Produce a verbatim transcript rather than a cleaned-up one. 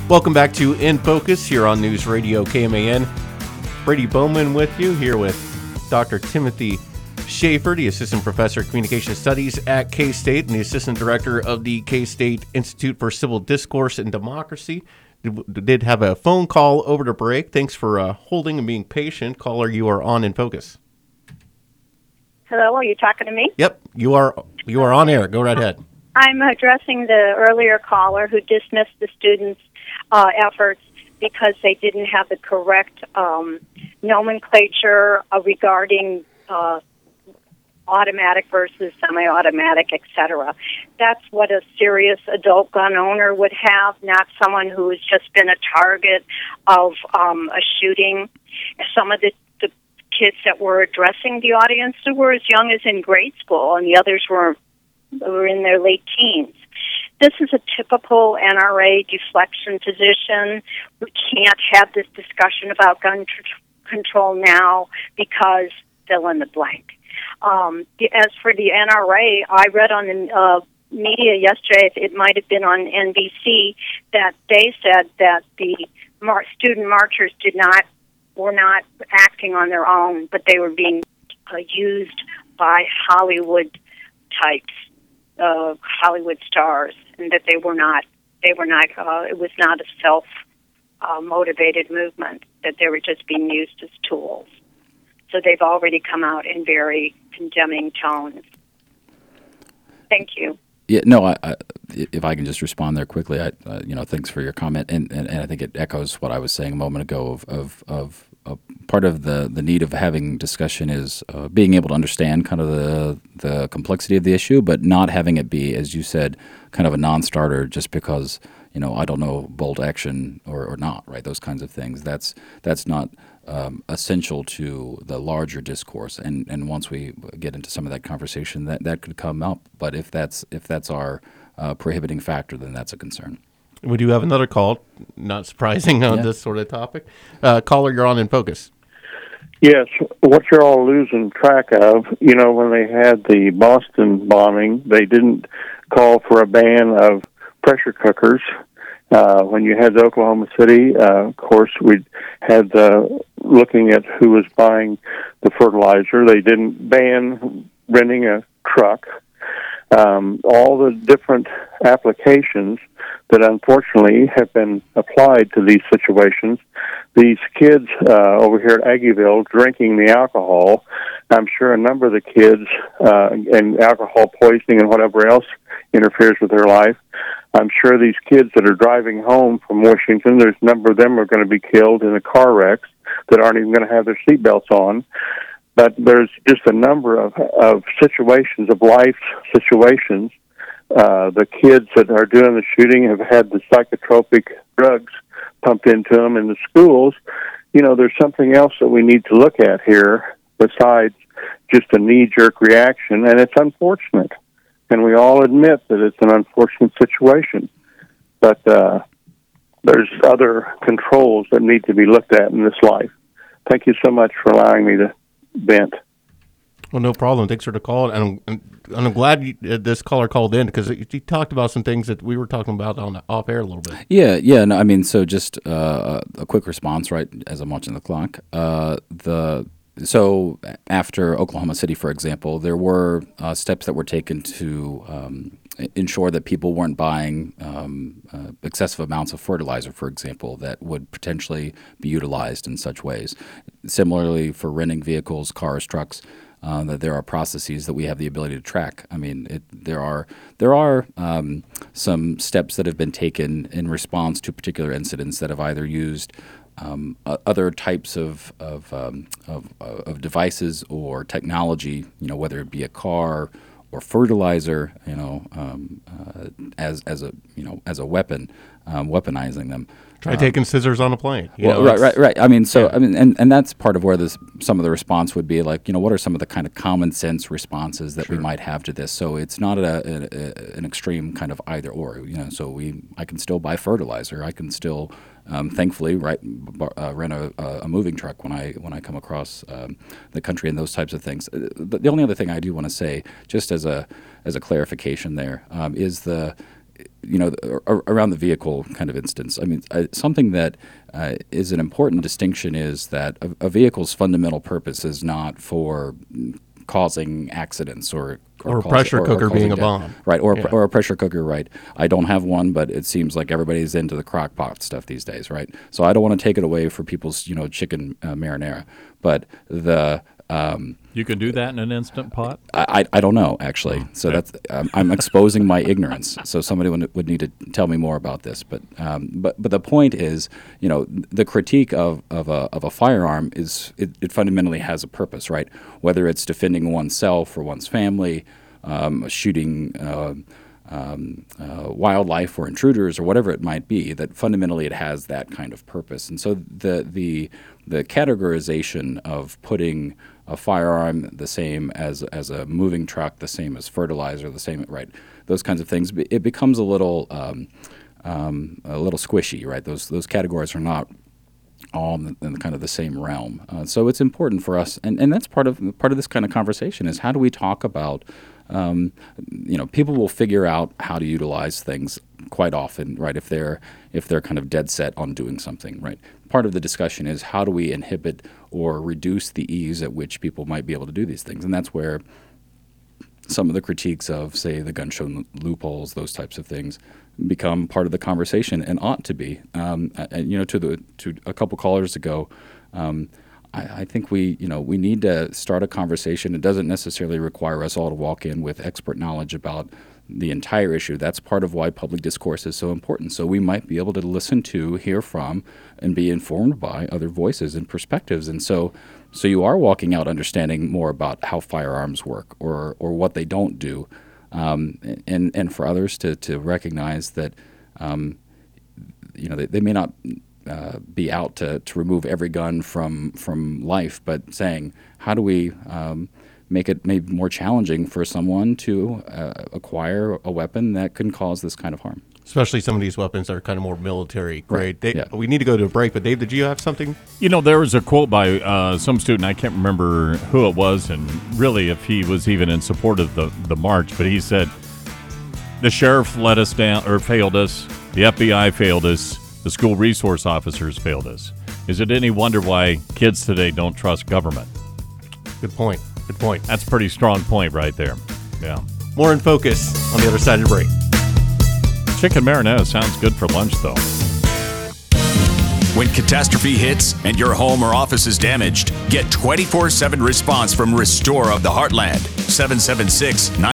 Welcome back to In Focus here on News Radio K M A N. Brady Bowman with you here with Doctor Timothy Schaefer, the Assistant Professor of Communication Studies at K-State and the Assistant Director of the K-State Institute for Civil Discourse and Democracy. Did have a phone call over the break. Thanks for uh, holding and being patient. Caller, you are on In Focus. Hello, are you talking to me? Yep, you are you are on air. Go right ahead. I'm addressing the earlier caller who dismissed the students' uh, efforts because they didn't have the correct um, nomenclature uh, regarding uh, automatic versus semi-automatic, et cetera. That's what a serious adult gun owner would have, not someone who has just been a target of um, a shooting. Some of the, the kids that were addressing the audience were as young as in grade school, and the others were, were in their late teens. This is a typical N R A deflection position. We can't have this discussion about gun tr- control now because fill in the blank. Um, as for the N R A, I read on the uh, media yesterday, it might have been on N B C, that they said that the mar- student marchers did not, were not acting on their own, but they were being uh, used by Hollywood types, uh, Hollywood stars, and that they were not, they were not, uh, it was not a self uh, motivated movement, that they were just being used as tools. So they've already come out in very condemning tones. Thank you. Yeah, no, I, I, if I can just respond there quickly, I, uh, you know, thanks for your comment, and, and, and I think it echoes what I was saying a moment ago of, of, of uh, part of the, the need of having discussion is uh, being able to understand kind of the, the complexity of the issue, but not having it be, as you said, kind of a non-starter just because, you know, I don't know, bolt action or, or not, right? Those kinds of things. That's that's not um, essential to the larger discourse. And, and once we get into some of that conversation, that, that could come up. But if that's if that's our uh, prohibiting factor, then that's a concern. We do have another call, not surprising on Yeah. this sort of topic. Uh, caller, you're on In Focus. Yes, what you're all losing track of, you know, when they had the Boston bombing, they didn't call for a ban of pressure cookers. Uh, when you had Oklahoma City, uh, of course, we had uh, looking at who was buying the fertilizer. They didn't ban renting a truck. Um, all the different applications that unfortunately have been applied to these situations. These kids uh, over here at Aggieville drinking the alcohol, I'm sure a number of the kids, uh, and alcohol poisoning and whatever else interferes with their life. I'm sure these kids that are driving home from Washington, there's a number of them are going to be killed in the car wrecks that aren't even going to have their seatbelts on. But there's just a number of, of situations, of life situations. Uh, the kids that are doing the shooting have had the psychotropic drugs pumped into them in the schools. You know, there's something else that we need to look at here besides just a knee-jerk reaction, and it's unfortunate. And we all admit that it's an unfortunate situation. But uh, there's other controls that need to be looked at in this life. Thank you so much for allowing me to vent. Well, no problem. Thanks for the call. And I'm, and I'm glad you, uh, this caller called in because he talked about some things that we were talking about on the off air a little bit. Yeah, yeah. No, I mean, so just uh, a quick response, right, as I'm watching the clock. Uh, the So after Oklahoma City, for example, there were uh, steps that were taken to um, ensure that people weren't buying um, uh, excessive amounts of fertilizer, for example, that would potentially be utilized in such ways. Similarly, for renting vehicles, cars, trucks, uh, that there are processes that we have the ability to track. I mean, it, there are there are um, some steps that have been taken in response to particular incidents that have either used Um, uh, other types of of, um, of of devices or technology, you know, whether it be a car or fertilizer, you know, um, uh, as as a you know as a weapon, um, weaponizing them. Try um, taking scissors on a plane. You well, know, right, right, right. I mean, so yeah. I mean, and, and that's part of where this some of the response would be like, you know, what are some of the kind of common sense responses that Sure. we might have to this? So it's not a, a, a, an extreme kind of either or. You know, so we I can still buy fertilizer. I can still Um, thankfully, right, uh, rent a, a moving truck when I when I come across um, the country and those types of things. The, the only other thing I do want to say, just as a as a clarification, there um, is the you know, ar- around the vehicle kind of instance, I mean, uh, something that uh, is an important distinction is that a, a vehicle's fundamental purpose is not for causing accidents or Or a cause- pressure cooker causing being a death. bomb. Right, or, a Yeah. pr- or a pressure cooker, right. I don't have one, but it seems like everybody's into the crock pot stuff these days, right? So I don't want to take it away for people's, you know, chicken uh, marinara. But the... Um, You can do that in an Instant Pot? I, I I don't know, actually. So that's um, I'm exposing my ignorance. So somebody would, would need to tell me more about this. But um, but but the point is, you know, the critique of, of a of a firearm is it, it fundamentally has a purpose, right? Whether it's defending oneself or one's family, um, shooting uh, um, uh, wildlife or intruders or whatever it might be, that fundamentally it has that kind of purpose. And so the the the categorization of putting a firearm the same as as a moving truck, the same as fertilizer, the same, right? Those kinds of things. It becomes a little um, um, a little squishy, right? Those those categories are not all in the, in the kind of the same realm. Uh, so it's important for us, and, and that's part of part of this kind of conversation is how do we talk about, um, you know, people will figure out how to utilize things quite often, right? If they're if they're kind of dead set on doing something, right? Part of the discussion is how do we inhibit or reduce the ease at which people might be able to do these things, and that's where some of the critiques of, say, the gun show loopholes, those types of things, become part of the conversation and ought to be. Um, and, you know, to the to a couple callers ago, um, I, I think we you know we need to start a conversation. It doesn't necessarily require us all to walk in with expert knowledge about the entire issue. That's part of why public discourse is so important. So we might be able to listen to, hear from, and be informed by other voices and perspectives. And so, so you are walking out understanding more about how firearms work or or what they don't do, um, and and for others to to recognize that, um, you know, they, they may not uh, be out to to remove every gun from from life, but saying how do we um, make it maybe more challenging for someone to uh, acquire a weapon that can cause this kind of harm. Especially some of these weapons are kind of more military grade. Right. Dave, Yeah. We need to go to a break, but Dave, did you have something? You know, there was a quote by uh, some student, I can't remember who it was, and really if he was even in support of the, the march, but he said, the sheriff let us down, or failed us, the F B I failed us, the school resource officers failed us. Is it any wonder why kids today don't trust government? Good point. Good point. That's a pretty strong point right there. Yeah. More in focus on the other side of the break. Chicken marinara sounds good for lunch, though. When catastrophe hits and your home or office is damaged, get twenty-four seven response from Restore of the Heartland. seven seven six, nine